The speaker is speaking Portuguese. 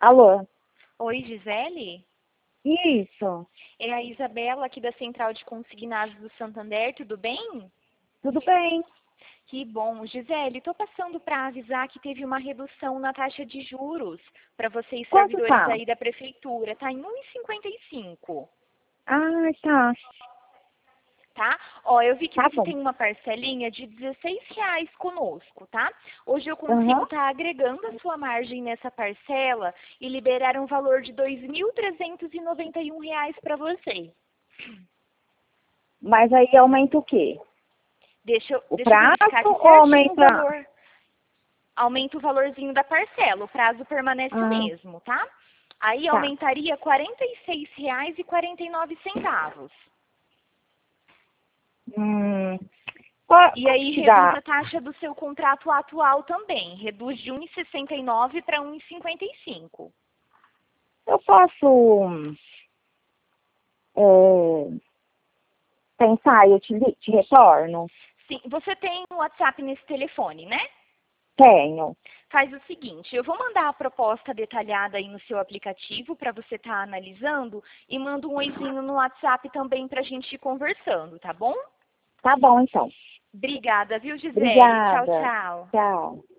Alô? Oi, Gisele? Isso. É a Isabela aqui da Central de Consignados do Santander, tudo bem? Tudo bem? Que bom. Gisele, estou passando para avisar que teve uma redução na taxa de juros para vocês Quanto servidores tá? aí da prefeitura. Está em 1,55, Ah, tá. tá? Ó, eu vi que Tá você bom. tem uma parcelinha de R$ 16 conosco, tá? Hoje eu consigo Aham. estar agregando a sua margem nessa parcela e liberar um valor de R$ 2.391 para você. Mas aí aumenta o quê? O Deixa eu prazo verificar aqui ou certinho o aumenta? valor. Aumenta o valorzinho da parcela, o prazo permanece o Ah, mesmo, tá? Aí tá. aumentaria R$ 46,49. Hum, qual, E quanto aí que reduz dá? a taxa do seu contrato atual também. Reduz de 1,69 para 1,55. Eu posso é, pensar e eu te retorno? Sim, você tem o WhatsApp nesse telefone, né? Tenho. Faz o seguinte, eu vou mandar a proposta detalhada aí no seu aplicativo para você estar analisando e mando um oizinho no WhatsApp também para a gente ir conversando, tá bom? Tá bom, então. Obrigada, viu, Gisele? Tchau, Obrigada. tchau. Tchau.